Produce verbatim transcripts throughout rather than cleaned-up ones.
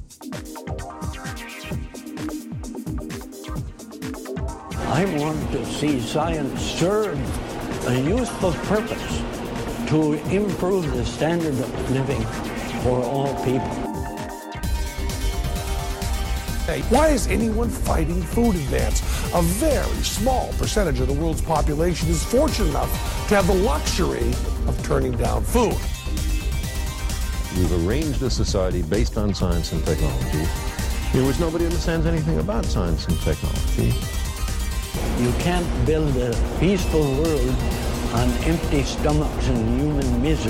I want to see science serve a useful purpose to improve the standard of living for all people. Hey, why is anyone fighting food advance? A very small percentage of the world's population is fortunate enough to have the luxury of turning down food. We've arranged a society based on science and technology in which nobody understands anything about science and technology. You can't build a peaceful world on empty stomachs and human misery.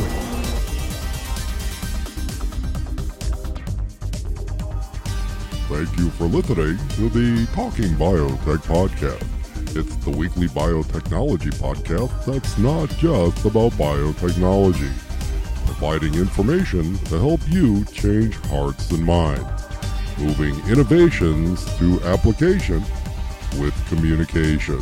Thank you for listening to the Talking Biotech Podcast. It's the weekly biotechnology podcast that's not just about biotechnology, providing information to help you change hearts and minds, moving innovations to application with communication.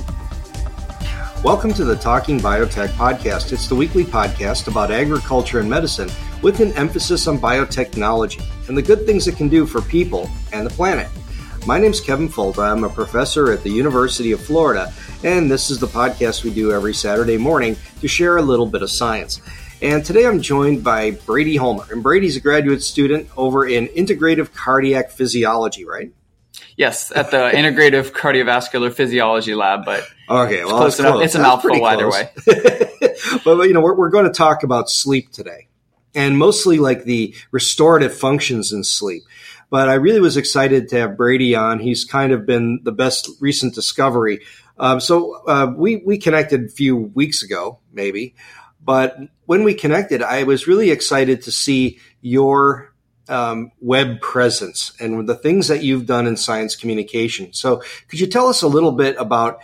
Welcome to the Talking Biotech Podcast. It's the weekly podcast about agriculture and medicine with an emphasis on biotechnology and the good things it can do for people and the planet. My name's Kevin Folta. I'm a professor at the University of Florida, and this is the podcast we do every Saturday morning to share a little bit of science. And today I'm joined by Brady Homer, and Brady's a graduate student over in Integrative Cardiac Physiology, right? Yes, at the Integrative Cardiovascular Physiology Lab, but okay, well, it's, close enough. It's a That's mouthful either way. But, you know, we're, we're going to talk about sleep today, and mostly like the restorative functions in sleep. But I really was excited to have Brady on. He's kind of been the best recent discovery. Um, so uh, we, we connected a few weeks ago, maybe. But when we connected, I was really excited to see your Um, web presence and the things that you've done in science communication. So could you tell us a little bit about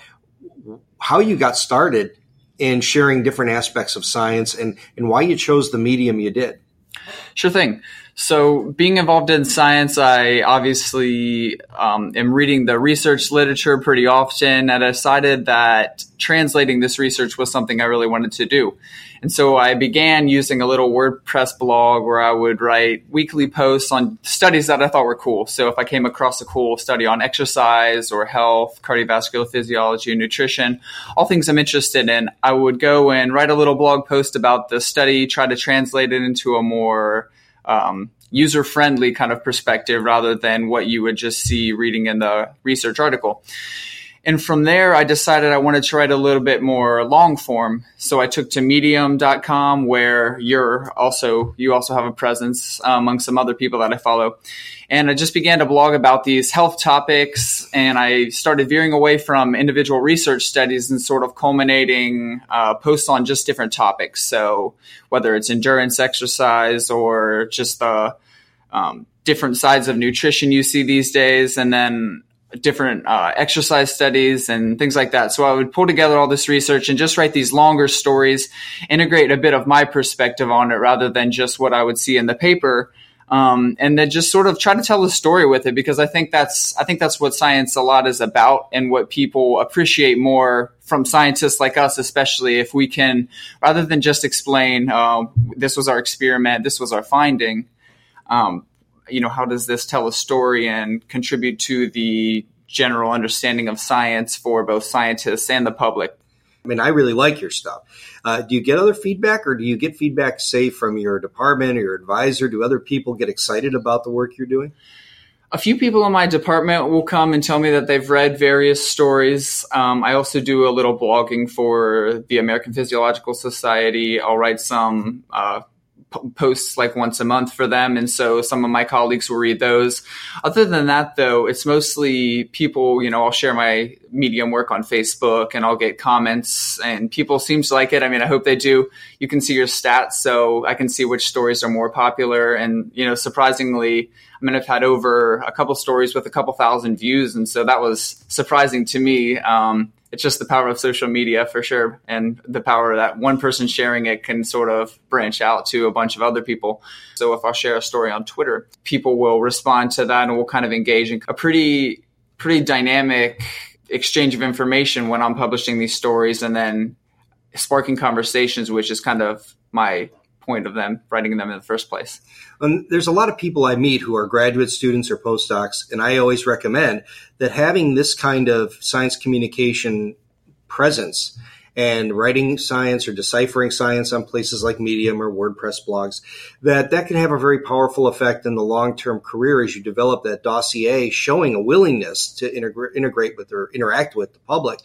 how you got started in sharing different aspects of science and, and why you chose the medium you did? Sure thing. So being involved in science, I obviously um, am reading the research literature pretty often, and I decided that translating this research was something I really wanted to do. And so I began using a little WordPress blog where I would write weekly posts on studies that I thought were cool. So if I came across a cool study on exercise or health, cardiovascular physiology, and nutrition, all things I'm interested in, I would go and write a little blog post about the study, try to translate it into a more um, user-friendly kind of perspective rather than what you would just see reading in the research article. And from there, I decided I wanted to write a little bit more long form. So I took to medium dot com, where you're also, you also have a presence uh, among some other people that I follow. And I just began to blog about these health topics, and I started veering away from individual research studies and sort of culminating uh, posts on just different topics. So whether it's endurance exercise or just the um, different sides of nutrition you see these days, and then different uh, exercise studies and things like that. So I would pull together all this research and just write these longer stories, integrate a bit of my perspective on it rather than just what I would see in the paper. Um, and then just sort of try to tell a story with it, because I think that's, I think that's what science a lot is about, and what people appreciate more from scientists like us, especially if we can, rather than just explain, uh, this was our experiment, this was our finding, um, you know, how does this tell a story and contribute to the general understanding of science for both scientists and the public? I mean, I really like your stuff. Uh, do you get other feedback, or do you get feedback, say, from your department or your advisor? Do other people get excited about the work you're doing? A few people in my department will come and tell me that they've read various stories. Um, I also do a little blogging for the American Physiological Society. I'll write some uh posts like once a month for them. And so some of my colleagues will read those. Other than that, though, it's mostly people, you know, I'll share my Medium work on Facebook and I'll get comments, and people seem to like it. I mean, I hope they do. You can see your stats, so I can see which stories are more popular. And, you know, surprisingly, I mean, I've had over a couple stories with a couple thousand views. And so that was surprising to me. Um, It's just the power of social media for sure, and the power that one person sharing it can sort of branch out to a bunch of other people. So if I share a story on Twitter, people will respond to that, and we'll kind of engage in a pretty, pretty dynamic exchange of information when I'm publishing these stories, and then sparking conversations, which is kind of my point of them writing them in the first place. And there's a lot of people I meet who are graduate students or postdocs, and I always recommend that having this kind of science communication presence and writing science or deciphering science on places like Medium or WordPress blogs, that that can have a very powerful effect in the long-term career as you develop that dossier showing a willingness to integra- integrate with or interact with the public.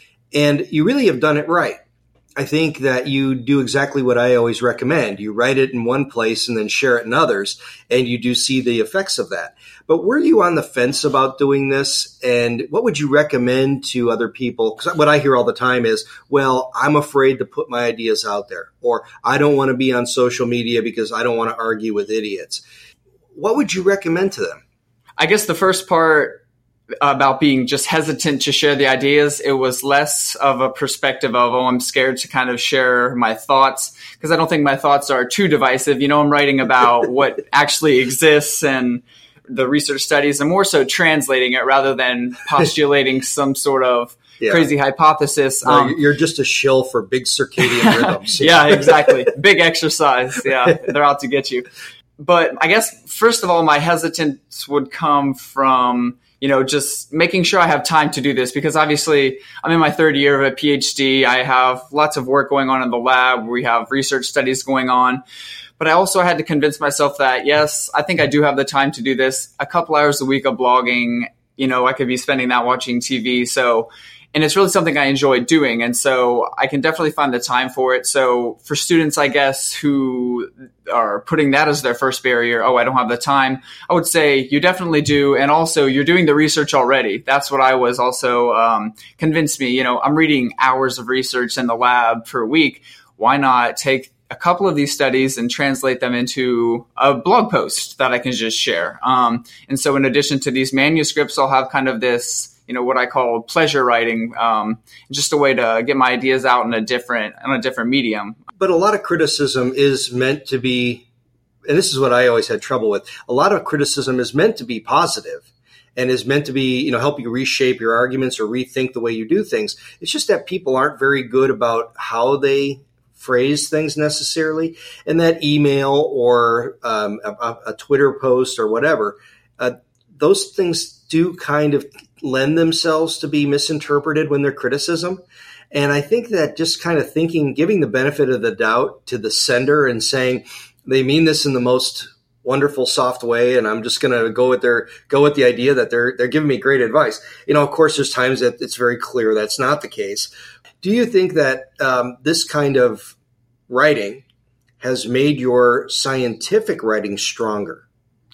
And you really have done it right. I think that you do exactly what I always recommend. You write it in one place and then share it in others, and you do see the effects of that. But were you on the fence about doing this? And what would you recommend to other people? Because what I hear all the time is, well, I'm afraid to put my ideas out there, or I don't want to be on social media because I don't want to argue with idiots. What would you recommend to them? I guess the first part about being just hesitant to share the ideas, it was less of a perspective of, oh, I'm scared to kind of share my thoughts, because I don't think my thoughts are too divisive. You know, I'm writing about what actually exists and the research studies, and more so translating it rather than postulating some sort of yeah. crazy hypothesis. No, Um, you're just a shill for big circadian rhythms. yeah, exactly. Big exercise. Yeah, they're out to get you. But I guess, first of all, my hesitance would come from, you know, just making sure I have time to do this, because obviously I'm in my third year of a PhD. I have lots of work going on in the lab. We have research studies going on. But I also had to convince myself that, yes, I think I do have the time to do this. A couple hours a week of blogging, you know, I could be spending that watching T V. So, and it's really something I enjoy doing. And so I can definitely find the time for it. So for students, I guess, who are putting that as their first barrier, oh, I don't have the time, I would say you definitely do. And also you're doing the research already. That's what I was also um, convinced me. You know, I'm reading hours of research in the lab per week. Why not take a couple of these studies and translate them into a blog post that I can just share? Um, and so in addition to these manuscripts, I'll have kind of this, you know, what I call pleasure writing, um, just a way to get my ideas out in a different, on a different medium. But a lot of criticism is meant to be, and this is what I always had trouble with, a lot of criticism is meant to be positive and is meant to be, you know, help you reshape your arguments or rethink the way you do things. It's just that people aren't very good about how they phrase things necessarily. And that email or um, a, a Twitter post or whatever, uh, those things do kind of lend themselves to be misinterpreted when they're criticism. And I think that just kind of thinking, giving the benefit of the doubt to the sender and saying, they mean this in the most wonderful, soft way, and I'm just going to go with their, go with the idea that they're, they're giving me great advice. You know, of course, there's times that it's very clear that's not the case. Do you think that um, this kind of writing has made your scientific writing stronger?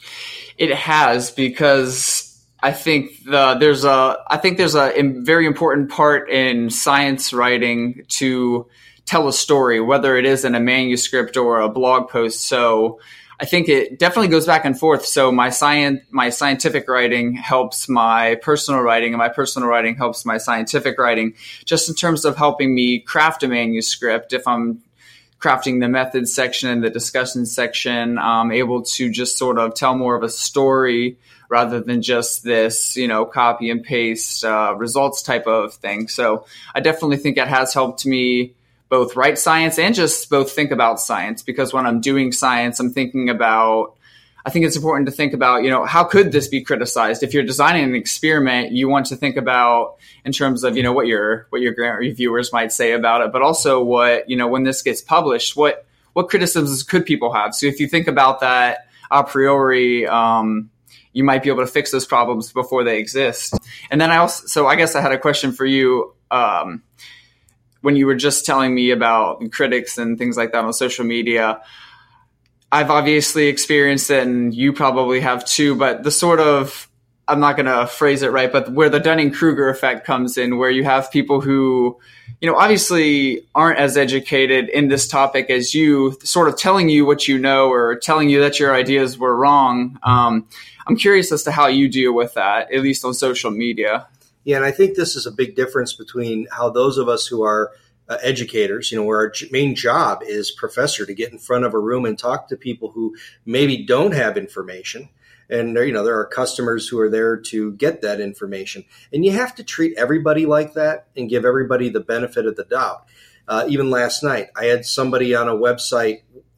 It has, because I think the, there's a I think there's a very important part in science writing to tell a story, whether it is in a manuscript or a blog post. So I think it definitely goes back and forth. So my science my scientific writing helps my personal writing, and my personal writing helps my scientific writing, just in terms of helping me craft a manuscript. If I'm crafting the methods section and the discussion section, I'm able to just sort of tell more of a story rather than just this, you know, copy and paste uh, results type of thing. So I definitely think it has helped me both write science and just both think about science, because when I'm doing science, I'm thinking about, I think it's important to think about, you know, how could this be criticized? If you're designing an experiment, you want to think about in terms of, you know, what your, what your grant reviewers might say about it, but also what, you know, when this gets published, what, what criticisms could people have? So if you think about that a priori, um, you might be able to fix those problems before they exist. And then I also, so I guess I had a question for you. Um, when you were just telling me about critics and things like that on social media, I've obviously experienced it, and you probably have too, but the sort of, I'm not going to phrase it right, but where the Dunning-Kruger effect comes in, where you have people who, you know, obviously aren't as educated in this topic as you, sort of telling you what you know or telling you that your ideas were wrong. Um, I'm curious as to how you deal with that, at least on social media. Yeah, and I think this is a big difference between how those of us who are uh, educators, you know, where our j- main job is professor, to get in front of a room and talk to people who maybe don't have information. And, you know, there are customers who are there to get that information. And you have to treat everybody like that and give everybody the benefit of the doubt. Uh, even last night, I had somebody on a website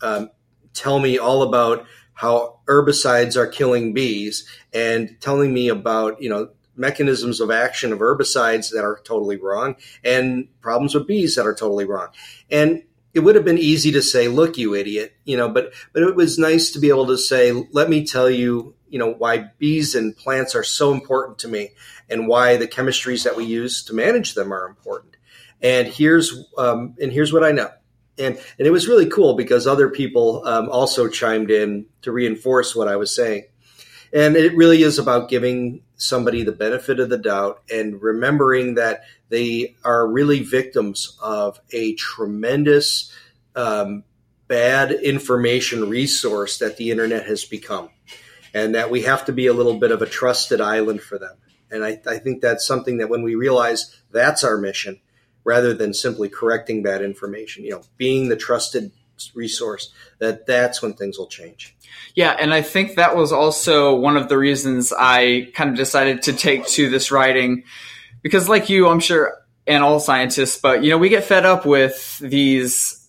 um, tell me all about how herbicides are killing bees and telling me about, you know, mechanisms of action of herbicides that are totally wrong and problems with bees that are totally wrong. And it would have been easy to say, look, you idiot, you know, but, but it was nice to be able to say, let me tell you, you know, why bees and plants are so important to me and why the chemistries that we use to manage them are important. And here's, um, and here's what I know. And, and it was really cool because other people um, also chimed in to reinforce what I was saying. And it really is about giving somebody the benefit of the doubt and remembering that they are really victims of a tremendous um, bad information resource that the internet has become, and that we have to be a little bit of a trusted island for them. And I, I think that's something that when we realize that's our mission, rather than simply correcting bad information, you know, being the trusted resource, that that's when things will change. Yeah, and I think that was also one of the reasons I kind of decided to take to this writing, because like you, I'm sure, and all scientists, but, you know, we get fed up with these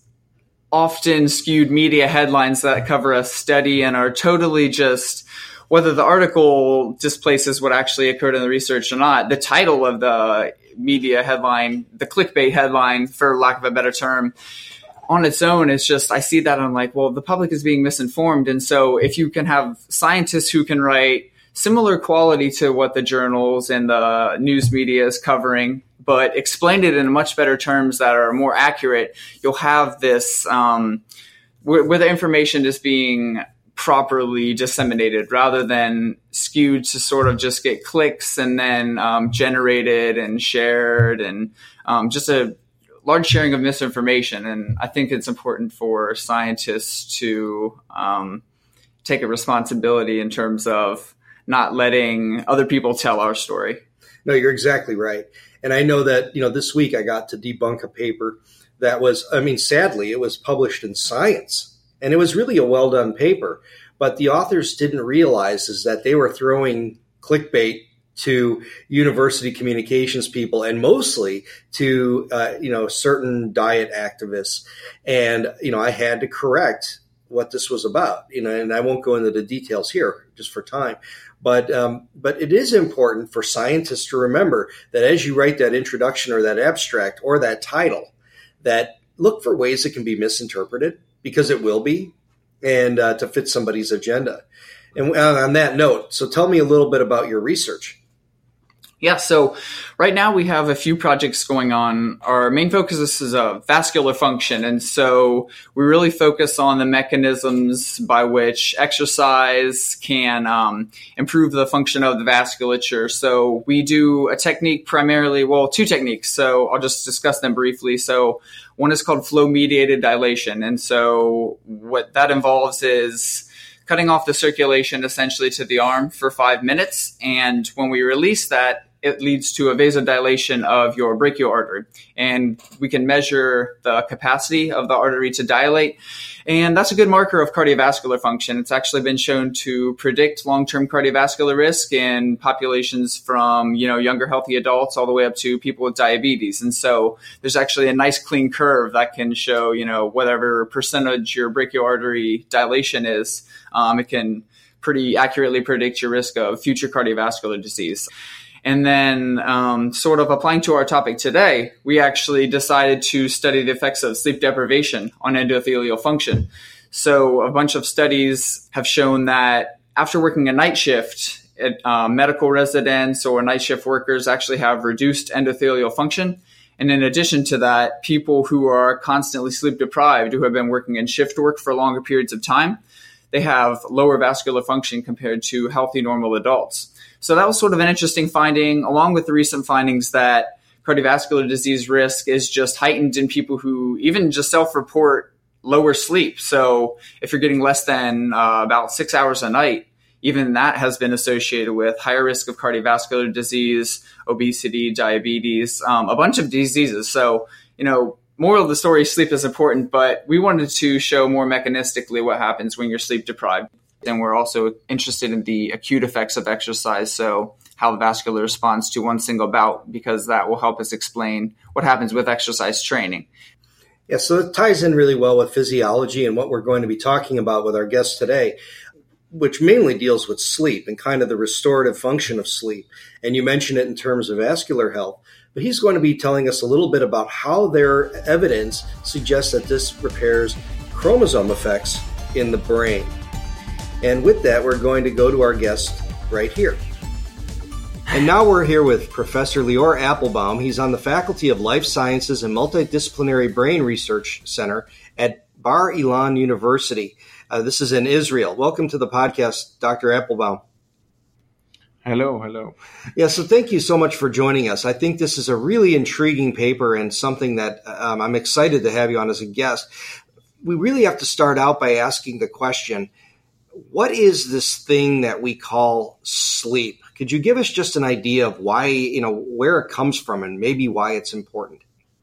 often skewed media headlines that cover a study and are totally just, whether the article displaces what actually occurred in the research or not, the title of the media headline, the clickbait headline, for lack of a better term, on its own is just, I see that and I'm like, well, the public is being misinformed. And so if you can have scientists who can write similar quality to what the journals and the news media is covering, but explain it in much better terms that are more accurate, you'll have this, um, where, where the information is being properly disseminated rather than skewed to sort of just get clicks and then um, generated and shared, and um, just a large sharing of misinformation. And I think it's important for scientists to um, take a responsibility in terms of not letting other people tell our story. No, you're exactly right. And I know that, you know, this week I got to debunk a paper that was, I mean, sadly, it was published in Science, and it was really a well done paper. But the authors didn't realize is that they were throwing clickbait to university communications people and mostly to, uh, you know, certain diet activists. And, you know, I had to correct what this was about, you know, and I won't go into the details here just for time. But um, but it is important for scientists to remember that as you write that introduction or that abstract or that title, that look for ways it can be misinterpreted, because it will be, and uh, to fit somebody's agenda. And on that note, so tell me a little bit about your research. Yeah, so right now we have a few projects going on. Our main focus is uh, vascular function. And so we really focus on the mechanisms by which exercise can um, improve the function of the vasculature. So we do a technique primarily, well, two techniques. So I'll just discuss them briefly. So one is called flow-mediated dilation. And so what that involves is cutting off the circulation essentially to the arm for five minutes. And when we release that, it leads to a vasodilation of your brachial artery. And we can measure the capacity of the artery to dilate. And that's a good marker of cardiovascular function. It's actually been shown to predict long-term cardiovascular risk in populations from, you know, younger healthy adults all the way up to people with diabetes. And so there's actually a nice clean curve that can show, you know, whatever percentage your brachial artery dilation is, um, it can pretty accurately predict your risk of future cardiovascular disease. And then um, sort of applying to our topic today, we actually decided to study the effects of sleep deprivation on endothelial function. So a bunch of studies have shown that after working a night shift, it, uh, medical residents or night shift workers actually have reduced endothelial function. And in addition to that, people who are constantly sleep deprived, who have been working in shift work for longer periods of time, they have lower vascular function compared to healthy normal adults. So that was sort of an interesting finding, along with the recent findings that cardiovascular disease risk is just heightened in people who even just self-report lower sleep. So if you're getting less than uh, about six hours a night, even that has been associated with higher risk of cardiovascular disease, obesity, diabetes, um, a bunch of diseases. So, you know, moral of the story, sleep is important, but we wanted to show more mechanistically what happens when you're sleep deprived. And we're also interested in the acute effects of exercise, so how the vascular responds to one single bout, because that will help us explain what happens with exercise training. Yeah, so it ties in really well with physiology and what we're going to be talking about with our guest today, which mainly deals with sleep and kind of the restorative function of sleep. And you mentioned it in terms of vascular health, but he's going to be telling us a little bit about how their evidence suggests that this repairs chromosome effects in the brain. And with that, we're going to go to our guest right here. And now we're here with Professor Lior Appelbaum. He's on the Faculty of Life Sciences and Multidisciplinary Brain Research Center at Bar Ilan University. Uh, this is in Israel. Welcome to the podcast, Doctor Appelbaum. Hello, hello. Yeah, so thank you so much for joining us. I think this is a really intriguing paper and something that um, I'm excited to have you on as a guest. We really have to start out by asking the question, what is this thing that we call sleep? Could you give us just an idea of why, you know, where it comes from and maybe why it's important?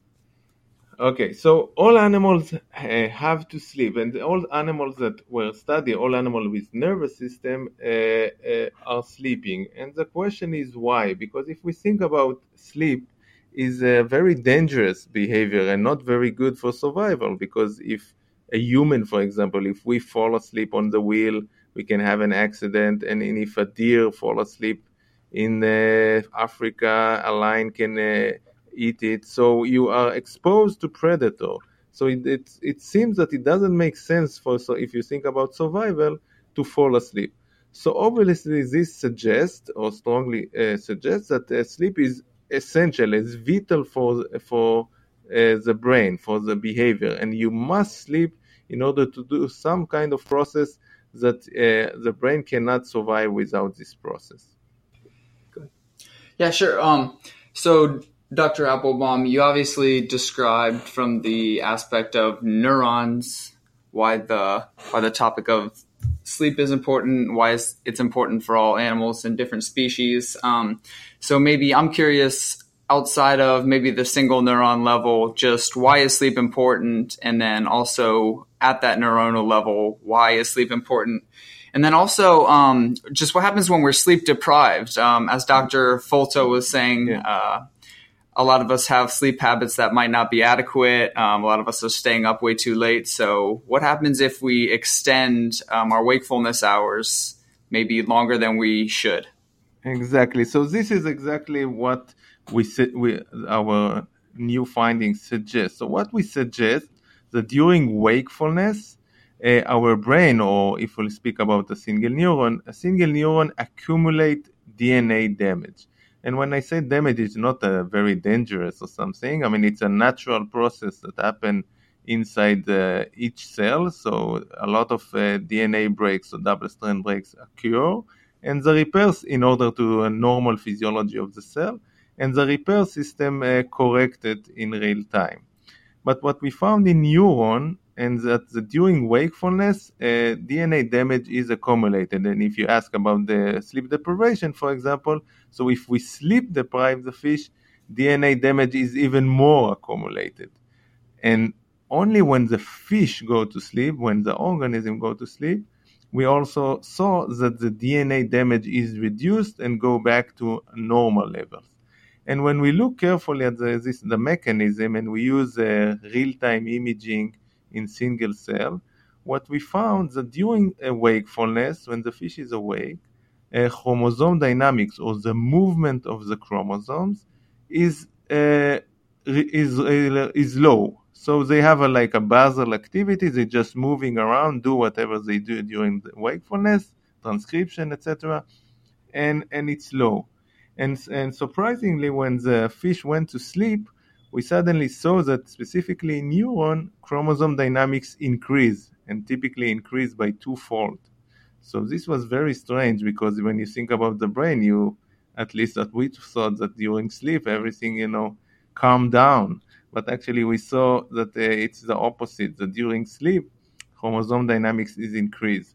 Okay, so all animals uh, have to sleep, and all animals that were studied, all animals with nervous system uh, uh, are sleeping. And the question is why? Because if we think about sleep, is a very dangerous behavior and not very good for survival, because if a human, for example, if we fall asleep on the wheel, we can have an accident, and if a deer fall asleep in uh, Africa, a lion can uh, eat it. So you are exposed to predator. So it, it it seems that it doesn't make sense for, so if you think about survival, to fall asleep. So obviously this suggests or strongly uh, suggests that uh, sleep is essential, is vital for for uh, the brain, for the behavior, and you must sleep in order to do some kind of process that uh, the brain cannot survive without this process. Good. Yeah, sure. Um, so, Doctor Appelbaum, you obviously described from the aspect of neurons why the why the topic of sleep is important, why it's important for all animals and different species. Um, so maybe I'm curious, outside of maybe the single neuron level, just why is sleep important? And then also at that neuronal level, why is sleep important? And then also um, just what happens when we're sleep deprived? Um, as Doctor Folto was saying, Yeah. uh, a lot of us have sleep habits that might not be adequate. Um, a lot of us are staying up way too late. So what happens if we extend um, our wakefulness hours maybe longer than we should? Exactly. So this is exactly what we, we our new findings suggest. So what we suggest that during wakefulness, uh, our brain, or if we speak about a single neuron, a single neuron accumulate D N A damage. And when I say damage, it's not a very dangerous or something. I mean, it's a natural process that happens inside uh, each cell. So a lot of uh, D N A breaks or double-strand breaks occur, and the repairs in order to a normal physiology of the cell, and the repair system uh, corrected in real time. But what we found in neuron, and that the, during wakefulness, uh, D N A damage is accumulated. And if you ask about the sleep deprivation, for example, so if we sleep deprive the fish, D N A damage is even more accumulated. And only when the fish go to sleep, when the organism go to sleep, we also saw that the D N A damage is reduced and go back to normal levels. And when we look carefully at the, this, the mechanism, and we use uh, real-time imaging in single cell, what we found that during a wakefulness, when the fish is awake, uh, chromosome dynamics, or the movement of the chromosomes, is uh, is uh, is low. So they have a, like a basal activity. They're just moving around, do whatever they do during the wakefulness, transcription, et cetera, and and it's low. And and surprisingly, when the fish went to sleep, we suddenly saw that specifically in neuron, chromosome dynamics increase, and typically increase by twofold. So this was very strange, because when you think about the brain, you, at least that we thought that during sleep, everything, you know, calmed down. But actually we saw that uh, it's the opposite, that during sleep, chromosome dynamics is increased.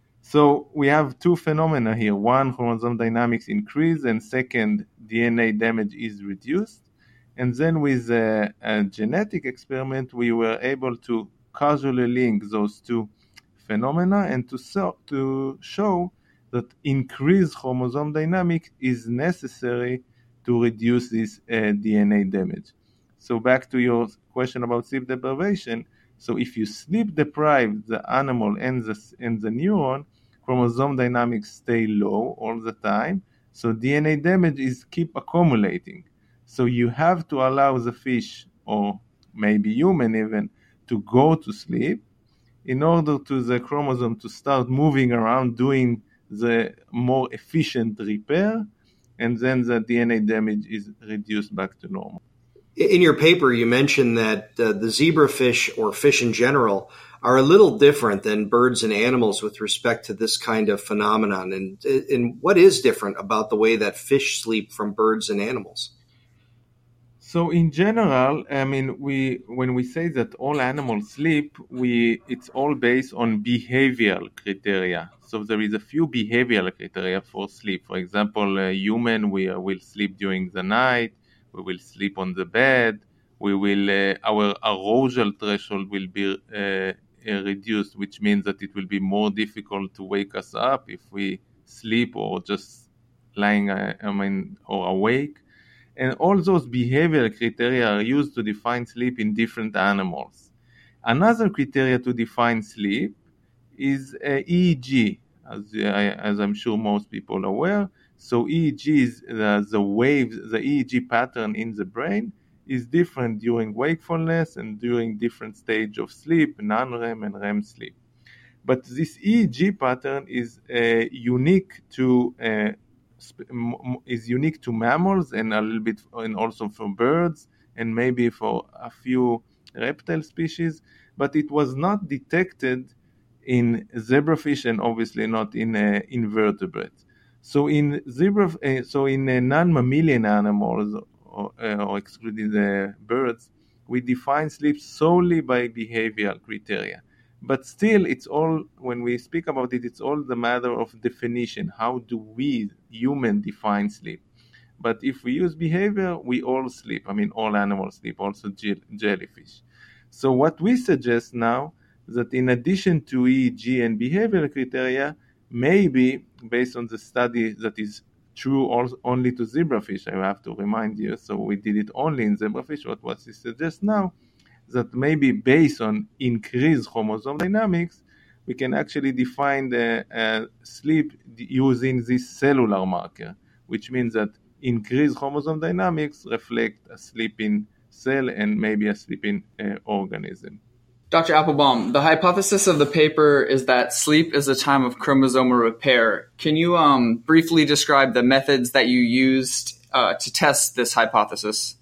So we have two phenomena here. One, chromosome dynamics increase, and second, D N A damage is reduced. And then with a, a genetic experiment, we were able to causally link those two phenomena and to, so, to show that increased chromosome dynamics is necessary to reduce this uh, D N A damage. So back to your question about sleep deprivation. So if you sleep deprive the animal and the, and the neuron, chromosome dynamics stay low all the time. So D N A damage is keep accumulating. So you have to allow the fish, or maybe human even, to go to sleep in order to the chromosome to start moving around, doing the more efficient repair, and then the D N A damage is reduced back to normal. In your paper, you mentioned that uh, the zebrafish, or fish in general, are a little different than birds and animals with respect to this kind of phenomenon. And, and what is different about the way that fish sleep from birds and animals? So in general, I mean, we when we say that all animals sleep, we it's all based on behavioral criteria. So there is a few behavioral criteria for sleep. For example, a human we uh, will sleep during the night. We will sleep on the bed. We will uh, our arousal threshold will be uh, reduced, which means that it will be more difficult to wake us up if we sleep or just lying, uh, I mean, or awake. And all those behavioral criteria are used to define sleep in different animals. Another criteria to define sleep is uh, E E G, as, uh, as I'm sure most people are aware. So E E G is the, the waves, the E E G pattern in the brain is different during wakefulness and during different stage of sleep, non-REM and REM sleep. But this E E G pattern is uh, unique to uh, is unique to mammals and a little bit and also for birds and maybe for a few reptile species, but it was not detected in zebrafish and obviously not in uh, invertebrates. So in zebra, uh, so in uh, non-mammalian animals, or, uh, or excluding the birds, we define sleep solely by behavioral criteria. But still, it's all, when we speak about it, it's all the matter of definition. How do we, human, define sleep? But if we use behavior, we all sleep. I mean, all animals sleep, also je- jellyfish. So what we suggest now is that in addition to E E G and behavioral criteria, maybe based on the study that is true also only to zebrafish, I have to remind you, so we did it only in zebrafish, what what we suggest now, that maybe based on increased chromosome dynamics, we can actually define the uh, sleep using this cellular marker, which means that increased chromosome dynamics reflect a sleeping cell and maybe a sleeping uh, organism. Doctor Appelbaum, the hypothesis of the paper is that sleep is a time of chromosomal repair. Can you um, briefly describe the methods that you used uh, to test this hypothesis?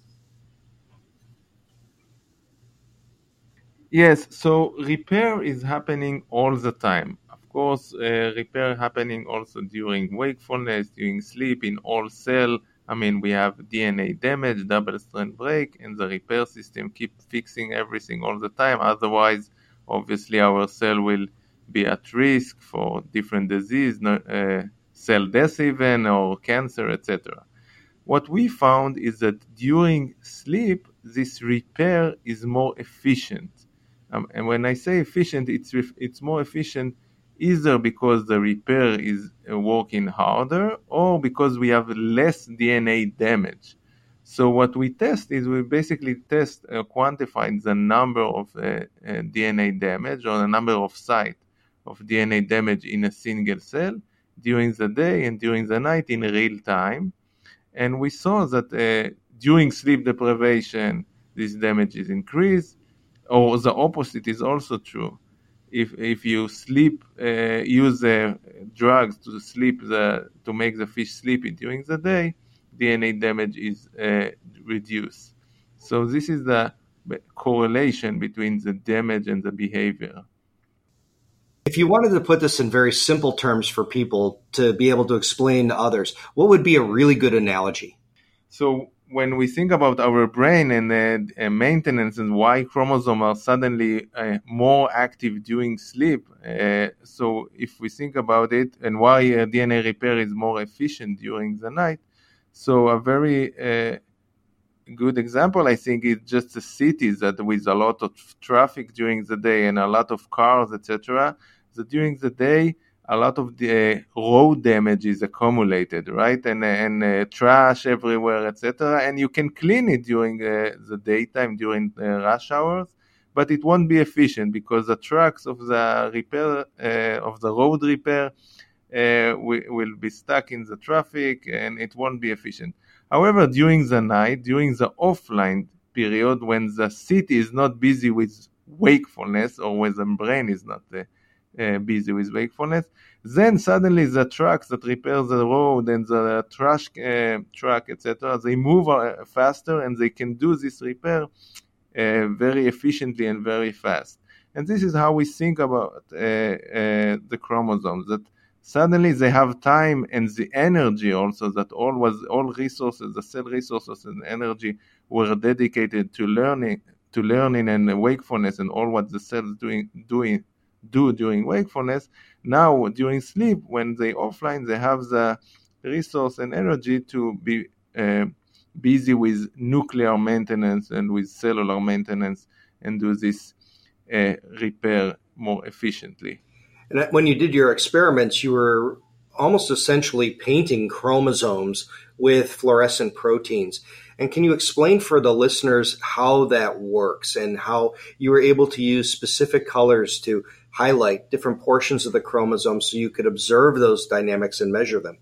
Yes, so repair is happening all the time. Of course, uh, repair happening also during wakefulness, during sleep, in all cell. I mean, we have D N A damage, double-strand break, and the repair system keep fixing everything all the time. Otherwise, obviously, our cell will be at risk for different disease, uh, cell death even, or cancer, et cetera. What we found is that during sleep, this repair is more efficient. Um, and when I say efficient, it's ref- it's more efficient either because the repair is uh, working harder or because we have less D N A damage. So what we test is we basically test, uh, quantify the number of uh, uh, D N A damage or the number of sites of D N A damage in a single cell during the day and during the night in real time. And we saw that uh, during sleep deprivation, this damage is increased. Or the opposite is also true. If if you sleep, uh, use uh, drugs to sleep the to make the fish sleepy during the day, D N A damage is uh, reduced. So this is the correlation between the damage and the behavior. If you wanted to put this in very simple terms for people to be able to explain to others, what would be a really good analogy? So when we think about our brain and uh, maintenance and why chromosomes are suddenly uh, more active during sleep, uh, so if we think about it and why uh, D N A repair is more efficient during the night, so a very uh, good example, I think, is just the cities that with a lot of traffic during the day and a lot of cars, et cetera. So during the day, a lot of the uh, road damage is accumulated, right? And, and uh, trash everywhere, et cetera. And you can clean it during uh, the daytime, during uh, rush hours, but it won't be efficient because the trucks of the repair, uh, of the road repair, uh, we, will be stuck in the traffic and it won't be efficient. However, during the night, during the offline period, when the city is not busy with wakefulness or when the brain is not uh, Uh, busy with wakefulness, then suddenly the trucks that repair the road and the trash uh, truck, et cetera, they move uh, faster and they can do this repair uh, very efficiently and very fast. And this is how we think about uh, uh, the chromosomes, that suddenly they have time and the energy also, that all was all resources, the cell resources and energy were dedicated to learning, to learning and wakefulness and all what the cells doing doing. do during wakefulness. Now during sleep, when they offline, they have the resource and energy to be uh, busy with nuclear maintenance and with cellular maintenance and do this uh, repair more efficiently. And when you did your experiments, you were almost essentially painting chromosomes with fluorescent proteins. And can you explain for the listeners how that works and how you were able to use specific colors to highlight different portions of the chromosome so you could observe those dynamics and measure them?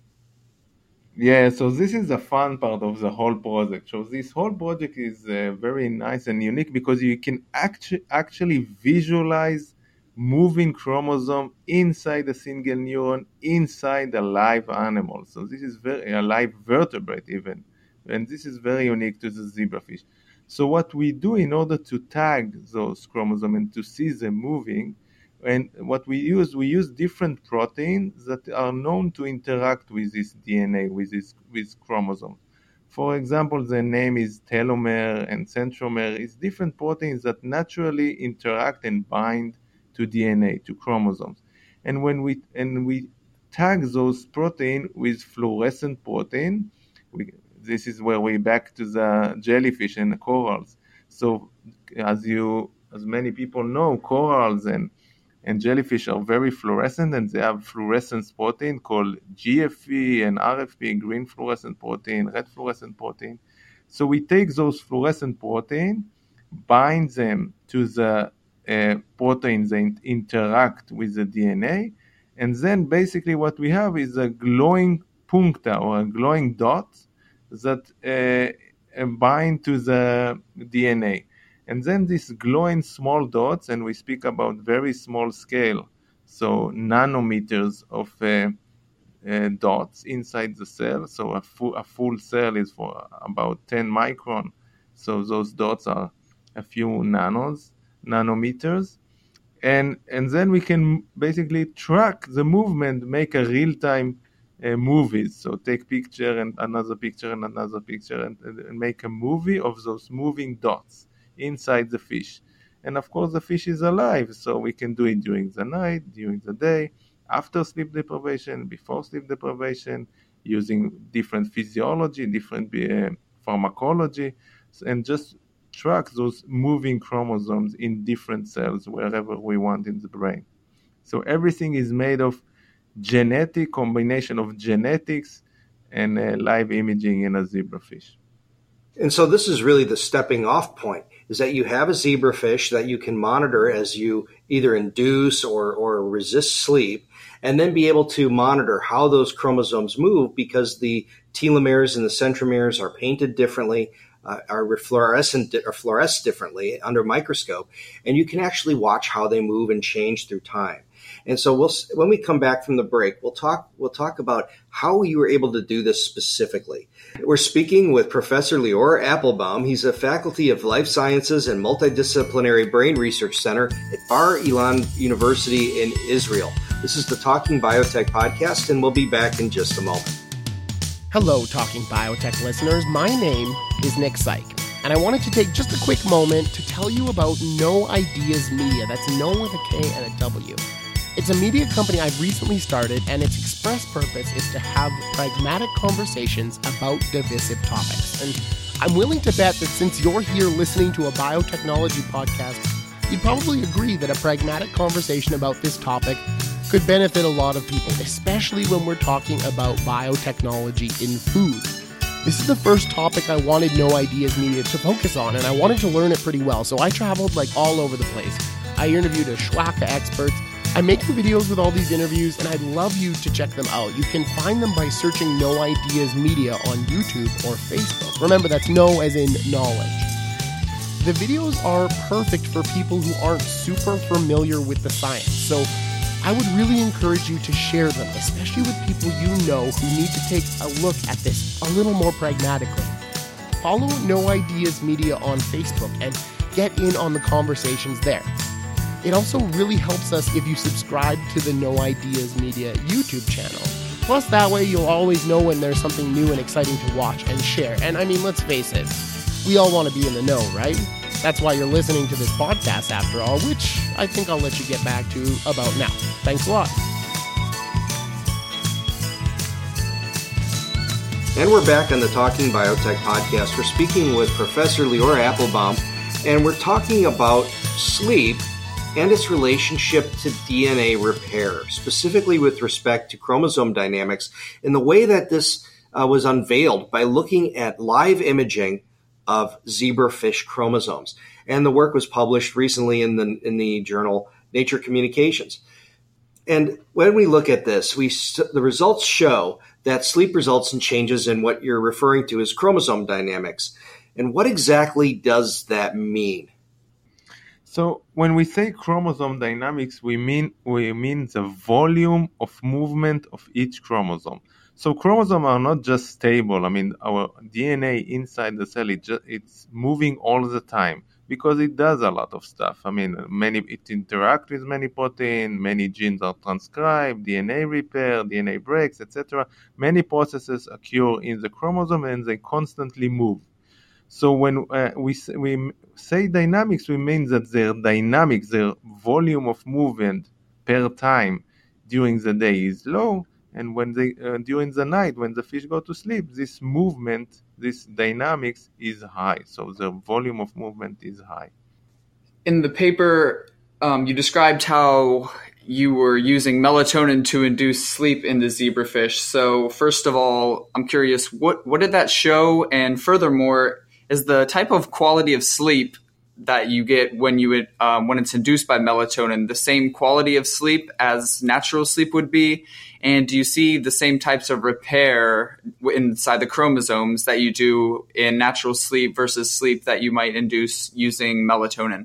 Yeah, so this is the fun part of the whole project. So this whole project is uh, very nice and unique because you can actu- actually visualize moving chromosome inside a single neuron, inside a live animal. So this is very a live vertebrate even. And this is very unique to the zebrafish. So what we do in order to tag those chromosomes and to see them moving, and what we use, we use different proteins that are known to interact with this D N A, with this with chromosomes. For example, the name is telomere and centromere. It's different proteins that naturally interact and bind to D N A, to chromosomes. And when we and we tag those proteins with fluorescent protein, we this is where we back to the jellyfish and the corals. So as you, as many people know, corals and, and jellyfish are very fluorescent, and they have fluorescence protein called G F P and R F P, green fluorescent protein, red fluorescent protein. So we take those fluorescent protein, bind them to the uh, proteins that interact with the D N A, and then basically what we have is a glowing puncta or a glowing dot that uh, bind to the D N A. And then these glowing small dots, and we speak about very small scale, so nanometers of uh, uh, dots inside the cell. So a, fu- a full cell is for about ten micron. So those dots are a few nanos, nanometers. And, and then we can basically track the movement, make a real-time Uh, movies. So take picture and another picture and another picture and, and make a movie of those moving dots inside the fish. And of course the fish is alive, so we can do it during the night, during the day, after sleep deprivation, before sleep deprivation, using different physiology, different uh, pharmacology, and just track those moving chromosomes in different cells wherever we want in the brain. So everything is made of genetic combination of genetics and uh, live imaging in a zebrafish. And so this is really the stepping off point, is that you have a zebrafish that you can monitor as you either induce or, or resist sleep, and then be able to monitor how those chromosomes move because the telomeres and the centromeres are painted differently, uh, are fluorescent or fluoresce differently under a microscope, and you can actually watch how they move and change through time. And so we'll, when we come back from the break, we'll talk, we'll talk about how you were able to do this specifically. We're speaking with Professor Lior Appelbaum. He's a faculty of Life Sciences and Multidisciplinary Brain Research Center at Bar Ilan University in Israel. This is the Talking Biotech podcast, and we'll be back in just a moment. Hello, Talking Biotech listeners. My name is Nick Syke, and I wanted to take just a quick moment to tell you about No Ideas Media. That's No with a K and a W. It's a media company I've recently started, and its express purpose is to have pragmatic conversations about divisive topics. And I'm willing to bet that since you're here listening to a biotechnology podcast, you'd probably agree that a pragmatic conversation about this topic could benefit a lot of people, especially when we're talking about biotechnology in food. This is the first topic I wanted No Ideas Media to focus on, and I wanted to learn it pretty well, so I traveled like all over the place. I interviewed a schwack of experts. I'm making videos with all these interviews, and I'd love you to check them out. You can find them by searching No Ideas Media on YouTube or Facebook. Remember, that's no as in knowledge. The videos are perfect for people who aren't super familiar with the science, so I would really encourage you to share them, especially with people you know who need to take a look at this a little more pragmatically. Follow No Ideas Media on Facebook and get in on the conversations there. It also really helps us if you subscribe to the No Ideas Media YouTube channel. Plus, that way you'll always know when there's something new and exciting to watch and share. And I mean, let's face it, we all want to be in the know, right? That's why you're listening to this podcast after all, which I think I'll let you get back to about now. Thanks a lot. And we're back on the Talking Biotech podcast. We're speaking with Professor Lior Appelbaum, and we're talking about sleep and its relationship to D N A repair, specifically with respect to chromosome dynamics, and the way that this uh, was unveiled by looking at live imaging of zebrafish chromosomes. And the work was published recently in the in the journal Nature Communications. And when we look at this, we the results show that sleep results in changes in what you're referring to as chromosome dynamics. And what exactly does that mean? So when we say chromosome dynamics, we mean we mean the volume of movement of each chromosome. So chromosomes are not just stable. I mean, our D N A inside the cell, it just, it's moving all the time because it does a lot of stuff. I mean, many it interacts with many proteins, many genes are transcribed, D N A repair, D N A breaks, et cetera. Many processes occur in the chromosome and they constantly move. So when uh, we we say dynamics, we mean that their dynamics, their volume of movement per time during the day is low, and when they uh, during the night, when the fish go to sleep, this movement, this dynamics is high. So the volume of movement is high. In the paper, um, you described how you were using melatonin to induce sleep in the zebrafish. So first of all, I'm curious, what what did that show? And furthermore, is the type of quality of sleep that you get when you um, when it's induced by melatonin the same quality of sleep as natural sleep would be? And do you see the same types of repair inside the chromosomes that you do in natural sleep versus sleep that you might induce using melatonin?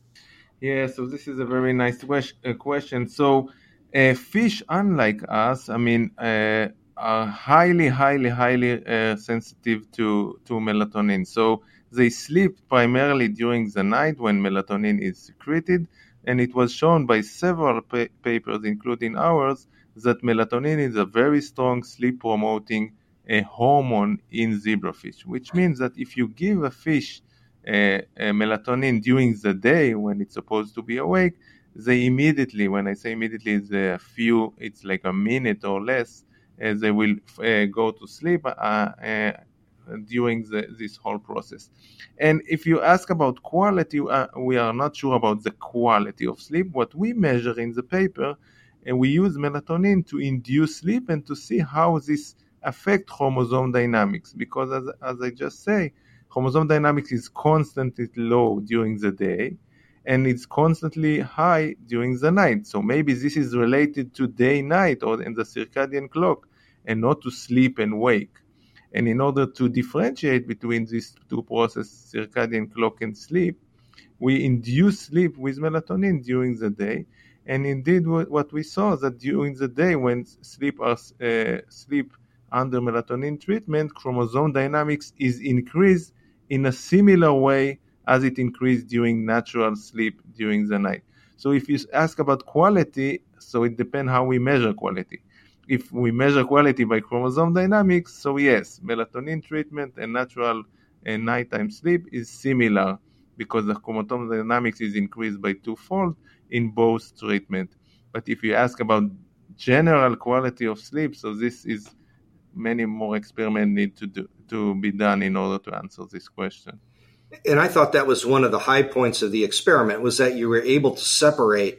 Yeah, so this is a very nice question. So uh, fish, unlike us, I mean, uh, are highly, highly, highly uh, sensitive to, to melatonin. So they sleep primarily during the night when melatonin is secreted. And it was shown by several pa- papers, including ours, that melatonin is a very strong sleep-promoting uh, hormone in zebrafish, which means that if you give a fish uh, uh, melatonin during the day when it's supposed to be awake, they immediately, when I say immediately, it's a few, it's like a minute or less, as they will uh, go to sleep uh, uh, during the, this whole process. And if you ask about quality, uh, we are not sure about the quality of sleep. What we measure in the paper, and we use melatonin to induce sleep and to see how this affects chromosome dynamics. Because as, as I just say, chromosome dynamics is constantly low during the day, and it's constantly high during the night. So maybe this is related to day-night or in the circadian clock and not to sleep and wake. And in order to differentiate between these two processes, circadian clock and sleep, we induce sleep with melatonin during the day. And indeed, what we saw is that during the day when sleep, are, uh, sleep under melatonin treatment, chromosome dynamics is increased in a similar way as it increased during natural sleep during the night. So if you ask about quality, so it depends how we measure quality. If we measure quality by chromosome dynamics, so yes, melatonin treatment and natural uh, nighttime sleep is similar because the chromosome dynamics is increased by twofold in both treatment. But if you ask about general quality of sleep, so this is many more experiments need to do to be done in order to answer this question. And I thought that was one of the high points of the experiment, was that you were able to separate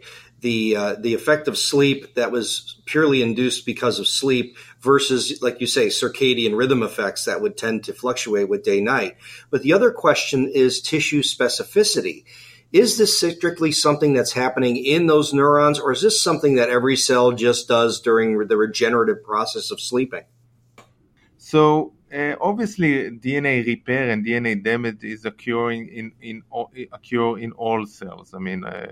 the uh, the effect of sleep that was purely induced because of sleep versus, like you say, circadian rhythm effects that would tend to fluctuate with day-night. But the other question is tissue specificity. Is this strictly something that's happening in those neurons, or is this something that every cell just does during the regenerative process of sleeping? So uh, obviously, D N A repair and D N A damage is occurring in in occur in all cells. I mean, uh,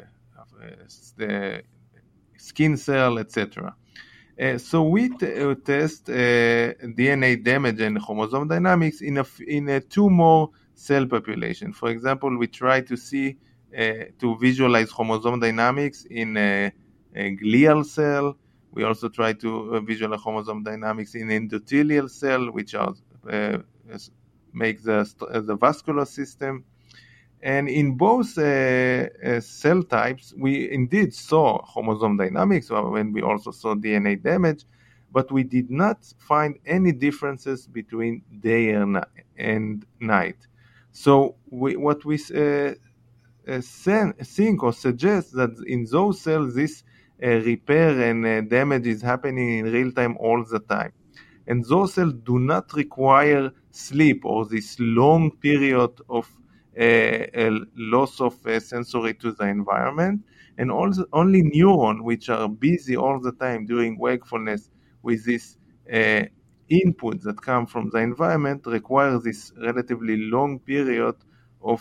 the skin cell, et cetera. Uh, so we t- uh, test uh, D N A damage and chromosome dynamics in a in a two more cell population. For example, we try to see uh, to visualize chromosome dynamics in a, a glial cell. We also try to uh, visualize chromosome dynamics in endothelial cell, which are uh, make the uh, the vascular system. And in both uh, uh, cell types, we indeed saw chromosome dynamics when we also saw D N A damage, but we did not find any differences between day and night. So we, what we uh, uh, think or suggest that in those cells, this uh, repair and uh, damage is happening in real time all the time. And those cells do not require sleep or this long period of Uh, a loss of uh, sensory to the environment, and also only neurons, which are busy all the time during wakefulness with this uh, input that come from the environment, require this relatively long period of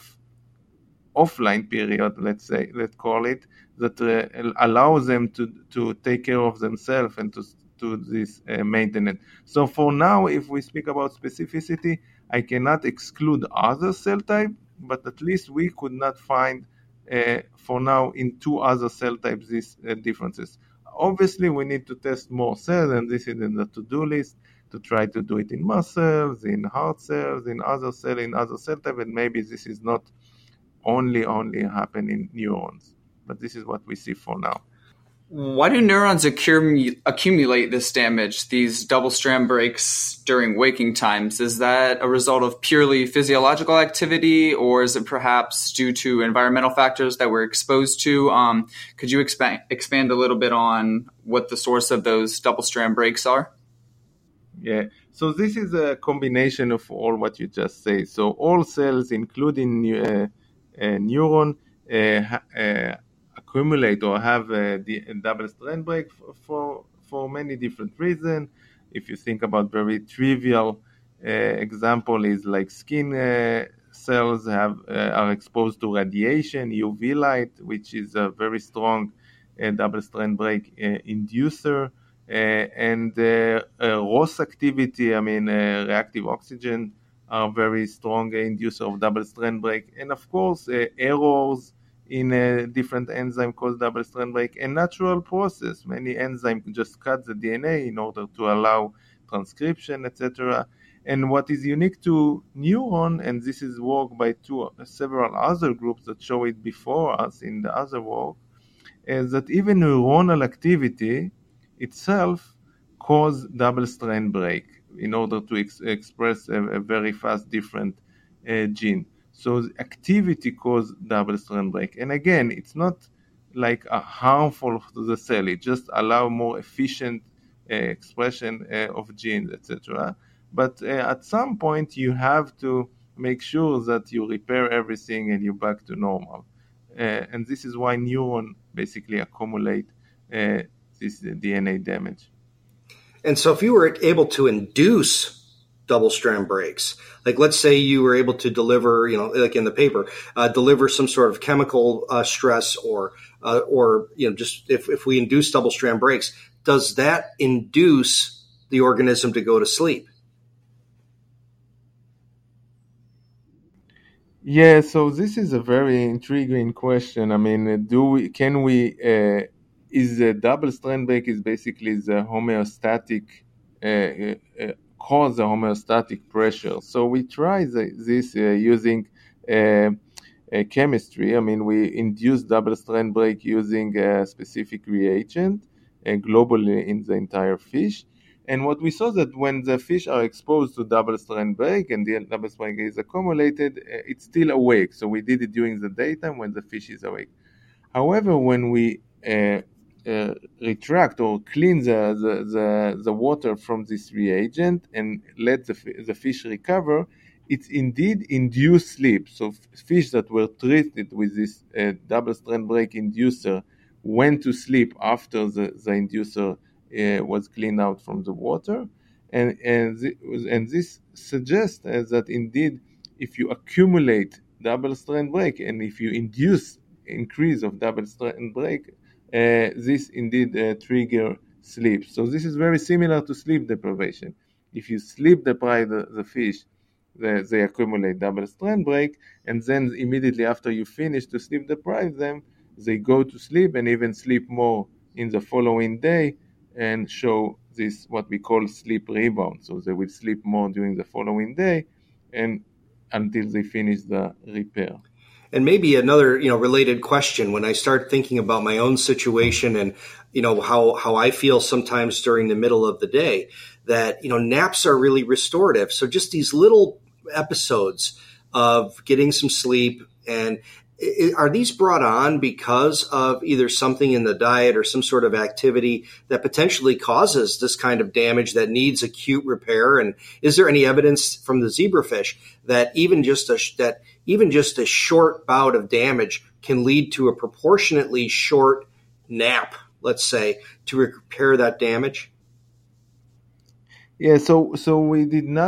offline period, let's say, let's call it, that uh, allows them to to take care of themselves and to to this uh, maintenance. So for now, if we speak about specificity, I cannot exclude other cell types, but at least we could not find, uh, for now, in two other cell types, these uh, differences. Obviously, we need to test more cells, and this is in the to-do list, to try to do it in muscles, in heart cells, in other cells, in other cell types, and maybe this is not only, only happen in neurons. But this is what we see for now. Why do neurons accum- accumulate this damage, these double-strand breaks during waking times? Is that a result of purely physiological activity, or is it perhaps due to environmental factors that we're exposed to? Um, could you expand expand a little bit on what the source of those double-strand breaks are? Yeah, so this is a combination of all what you just say. So all cells, including uh, uh, neuron, uh, uh, accumulate or have a, a double strand break for, for for many different reasons. If you think about very trivial uh, example is like skin uh, cells have uh, are exposed to radiation, U V light, which is a very strong uh, double strand break uh, inducer, uh, and uh, uh, R O S activity, I mean uh, reactive oxygen, are very strong inducer of double strand break, and of course uh, errors in a different enzyme called double strand break, a natural process. Many enzymes just cut the D N A in order to allow transcription, et cetera. And what is unique to neuron, and this is work by two several other groups that show it before us in the other work, is that even neuronal activity itself cause double strand break in order to ex- express a, a very fast different uh, gene. So the activity causes double strand break. And again, it's not like a harmful to the cell. It just allows more efficient uh, expression uh, of genes, et cetera. But uh, at some point, you have to make sure that you repair everything and you're back to normal. Uh, and this is why neurons basically accumulate uh, this D N A damage. And so if you were able to induce double strand breaks, like let's say you were able to deliver, you know, like in the paper, uh, deliver some sort of chemical uh, stress or, uh, or, you know, just if, if we induce double strand breaks, does that induce the organism to go to sleep? Yeah, so this is a very intriguing question. I mean, do we, can we, uh, is the double strand break is basically the homeostatic, uh, uh, cause the homeostatic pressure. So we try the, this uh, using uh, uh, chemistry. I mean, we induce double strand break using a specific reagent uh, globally in the entire fish. And what we saw that when the fish are exposed to double strand break and the double strand break is accumulated, it's still awake. So we did it during the daytime when the fish is awake. However, when we uh, uh, retract or clean the, the, the, the water from this reagent and let the, the fish recover, it's indeed induced sleep. So f- fish that were treated with this uh, double-strand break inducer went to sleep after the, the inducer uh, was cleaned out from the water. And, and, th- and this suggests uh, that indeed if you accumulate double-strand break and if you induce increase of double-strand break, uh, this indeed uh, trigger sleep. So this is very similar to sleep deprivation. If you sleep deprive the, the fish, they, they accumulate double-strand break, and then immediately after you finish to sleep deprive them, they go to sleep and even sleep more in the following day and show this what we call sleep rebound. So they will sleep more during the following day and until they finish the repair. And maybe another, you know, related question, when I start thinking about my own situation and, you know, how, how I feel sometimes during the middle of the day, that, you know, naps are really restorative. So just these little episodes of getting some sleep, and are these brought on because of either something in the diet or some sort of activity that potentially causes this kind of damage that needs acute repair? And is there any evidence from the zebrafish that even just a that even just a short bout of damage can lead to a proportionately short nap, let's say, to repair that damage? Yeah, so so we did not